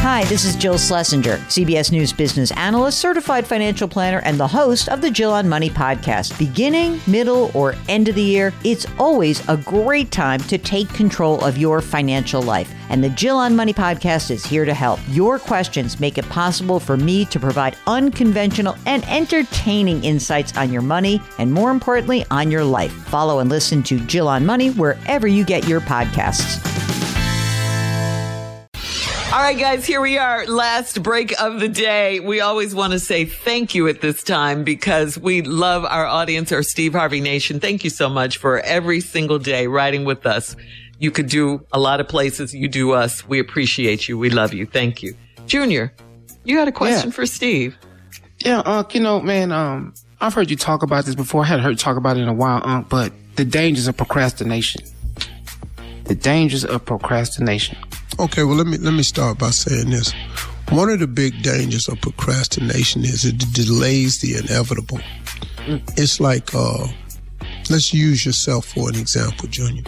Hi, this is Jill Schlesinger, CBS News business analyst, certified financial planner, and the host of the Jill on Money podcast. Beginning, middle, or end of the year, it's always a great time to take control of your financial life. And the Jill on Money podcast is here to help. Your questions make it possible for me to provide unconventional and entertaining insights on your money and, more importantly, on your life. Follow and listen to Jill on Money wherever you get your podcasts. All right, guys, here we are. Last break of the day. We always want to say thank you at this time because we love our audience, our Steve Harvey Nation. Thank you so much for every single day riding with us. You could do a lot of places. You do us. We appreciate you. We love you. Thank you. Junior, you had a question for Steve. Yeah, man, I've heard you talk about this before. I hadn't heard you talk about it in a while, but the dangers of procrastination. The dangers of procrastination. Okay, well, let me start by saying this. One of the big dangers of procrastination is it delays the inevitable. It's like, let's use yourself for an example, Junior.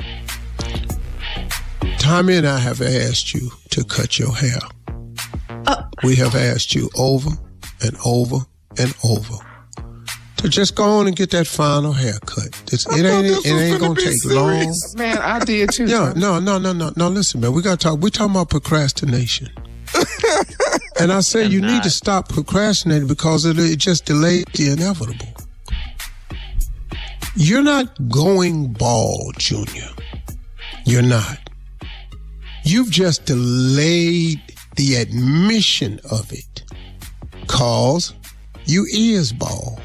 Tommy and I have asked you to cut your hair. We have asked you over and over and over to just go on and get that final haircut. It ain't gonna take long. Man, I did too. Yeah, no. Listen, man, we talking about procrastination. And I say you need to stop procrastinating because it just delays the inevitable. You're not going bald, Junior. You're not. You've just delayed the admission of it, cause you is bald.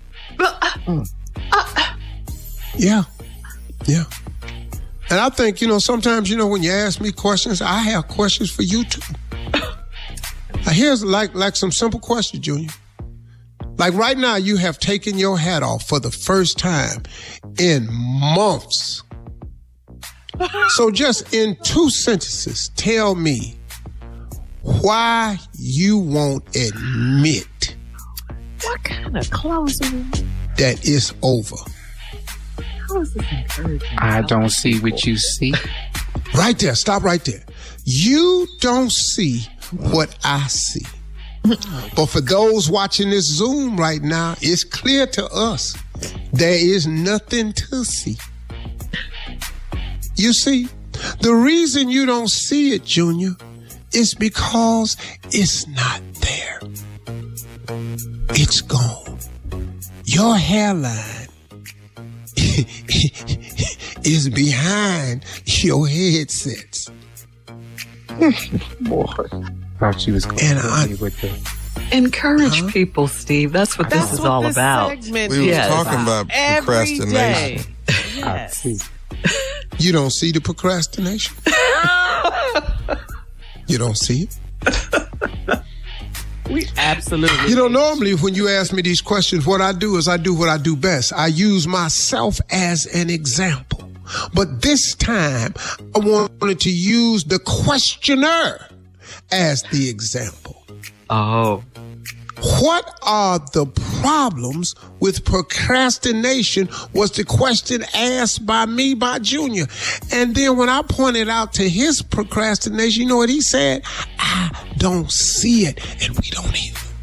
Yeah. And I think, sometimes, when you ask me questions, I have questions for you too. Here's like some simple questions, Junior. Like right now, you have taken your hat off for the first time in months. So just in 2 sentences, tell me why you won't admit what kind of clothes are you? That it's over. How is this encouraging? I don't see what you see. Right there. Stop right there. You don't see what I see. But for those watching this Zoom right now, it's clear to us there is nothing to see. You see, the reason you don't see it, Junior, is because it's not there. It's gone. Your hairline is behind your headsets. Boy, thought she was going with the... Encourage people, Steve. That's what this is all about. We were talking about procrastination. Yes. You don't see the procrastination? You don't see it? We absolutely. Normally when you ask me these questions, what I do is I do what I do best. I use myself as an example. But this time, I wanted to use the questioner as the example. Oh. What are the problems with procrastination was the question asked by Junior. And then when I pointed out to his procrastination, you know what he said? I don't see it, and we don't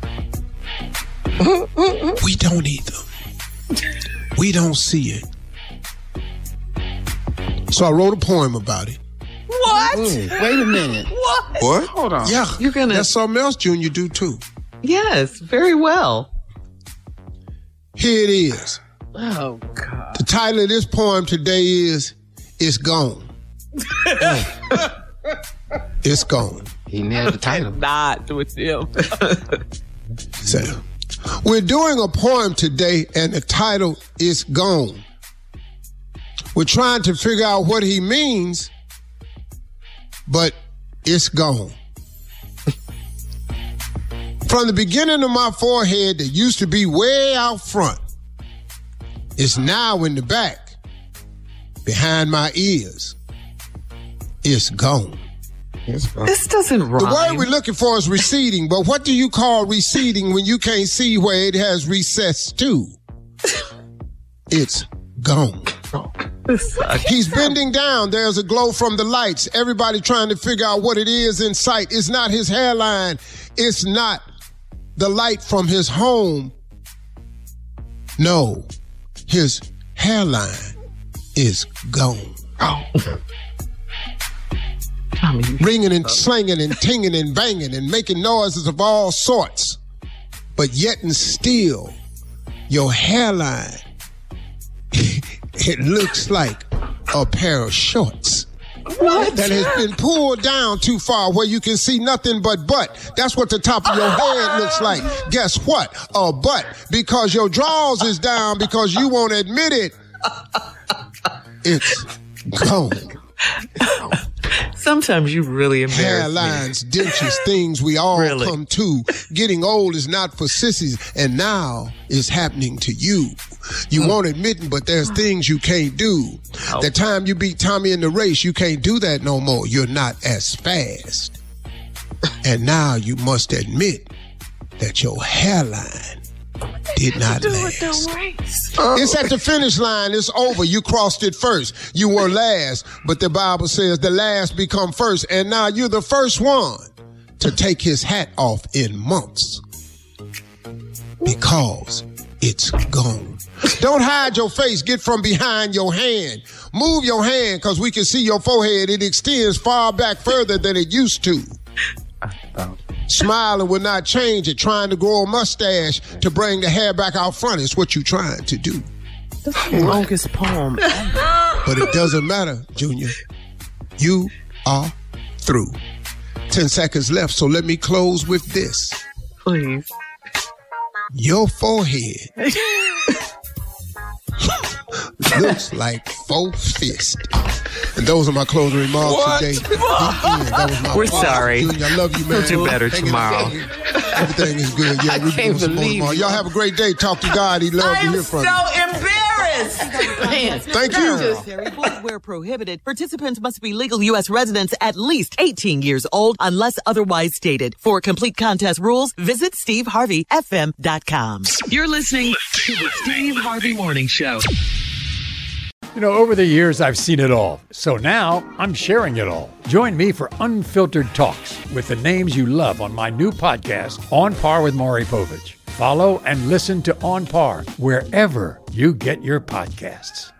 either. We don't either. We don't see it. So I wrote a poem about it. What? Wait a minute. What? Hold on. Yeah, You're gonna... That's something else Junior do too. Yes, very well. Here it is. Oh, God. The title of this poem today is It's Gone. It's gone. He nailed the title. Not with him. So, we're doing a poem today and the title is Gone. We're trying to figure out what he means, but it's gone. From the beginning of my forehead that used to be way out front, it's now in the back, behind my ears. It's gone. This doesn't rhyme. The word we're looking for is receding, but what do you call receding when you can't see where it has recessed to? It's gone. He's bending down. There's a glow from the lights. Everybody trying to figure out what it is in sight. It's not his hairline. It's not the light from his home. No, his hairline is gone. Oh. Ringing and slinging and tinging and banging and making noises of all sorts. But yet and still, your hairline, it looks like a pair of shorts. What? That has been pulled down too far where you can see nothing but butt. That's what the top of your head looks like. Guess what? A butt. Because your drawers is down because you won't admit it. It's gone. Sometimes you really embarrass Hairlines, dentures, things we all come to. Getting old is not for sissies, and now it's happening to you. You won't admit it, but there's things you can't do. The time you beat Tommy in the race, you can't do that no more. You're not as fast. And now you must admit that your hairline did not last. It's at the finish line. It's over. You crossed it first. You were last, but the Bible says the last become first, and now you're the first one to take his hat off in months because it's gone. Don't hide your face. Get from behind your hand. Move your hand because we can see your forehead. It extends far back further than it used to. Smiling will not change it. Trying to grow a mustache to bring the hair back out front is what you're trying to do. That's the longest poem ever. But it doesn't matter, Junior. You are through. 10 seconds left, so let me close with this. Please. Your forehead looks like 4 fists. And those are my closing remarks today. That was my We're sorry. Junior, I love you, man. We'll do better tomorrow. Everything is good. Yeah, we'll do some more tomorrow. Y'all have a great day. Talk to God. He loves to hear from you. I'm so embarrassed. Thank you. Void where prohibited. Participants must be legal U.S. residents at least 18 years old unless otherwise stated. For complete contest rules, visit SteveHarveyFM.com. You're listening to the Steve Harvey Morning Show. You know, over the years, I've seen it all. So now I'm sharing it all. Join me for Unfiltered Talks with the names you love on my new podcast, On Par with Maury Povich. Follow and listen to On Par wherever you get your podcasts.